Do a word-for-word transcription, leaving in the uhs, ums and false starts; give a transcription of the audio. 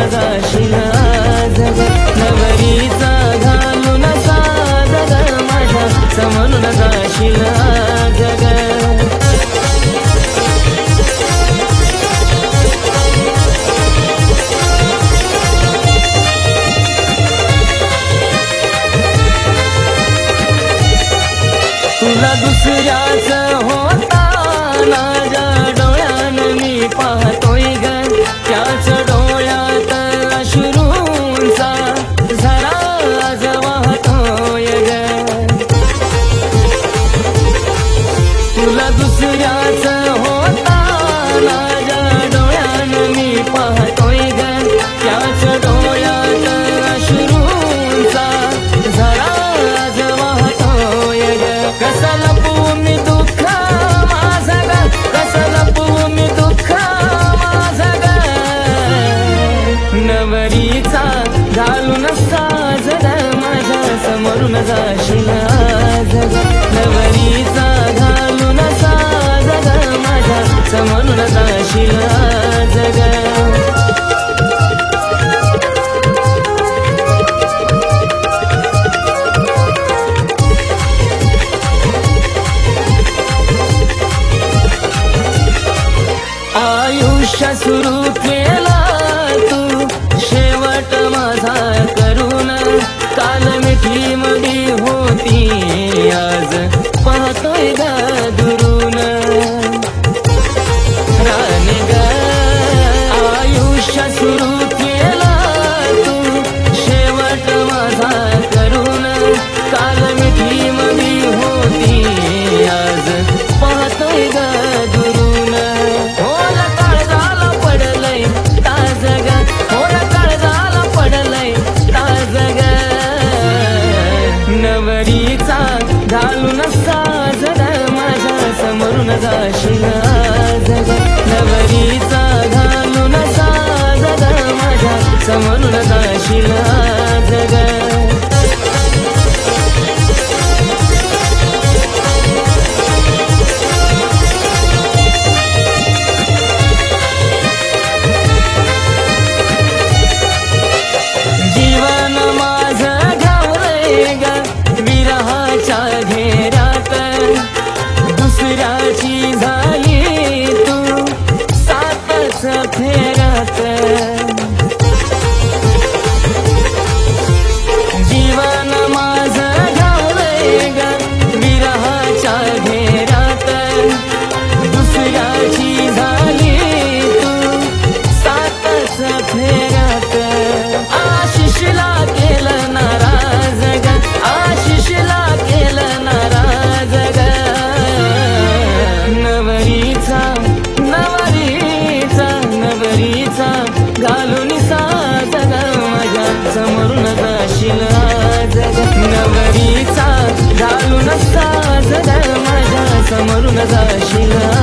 जाशील आज ग नवरीचा घालून साज ग माझ्या समोरून जाशील आज ग तुला दुसऱ्याच होता माझ्या डोळ्यान मी पाहतोय ग त्याच डोळ्यात अश्रूंचा झरा आज वाहतोय ग तुला दुसऱ्याच होता माझ्या डोळ्यान मी पाहतोय ग त्याच डोळ्यात अश्रूंचा झरा आज वाहतोय ग कसा लपवू मी दुःख माझं ग कसा लपवू मी दुःख माझं ग नवरीचा घालून साज ग माझ्या समोरून जाशील आज ग नवरीचा घालून साज ग माझ्या समोरून जाशील आज ग आयुष्य सुरू केला तू शेवट माझा करून काल मिठी मडी होती आज पाहतोय ग दुरून राणी ग आयुष्य सुरू केला तू शेवट माझा करून काल मिठी मडी होती आज पाहतोय ग दुरून नवरीचा घालून साज ग माझ्या समोरून जाशील आज ग नवरीचा घालून साज ग माझ्या समोरून जाशील आज ग घेरात दुसऱ्याची झाली तू सातच फेरात जीवन माझं घावलंय ग विरहाच्या घेरात दुसऱ्याची झाली तू सातच फेरात आशिषला केलं नाराज ग आशिषला केलं नाराज ग नवरीचा नवरीचा नवरीचा घालून साज ग माझ्या समोरून जाशील आज ग नवरीचा घालून साज ग माझ्या समोरून जाशील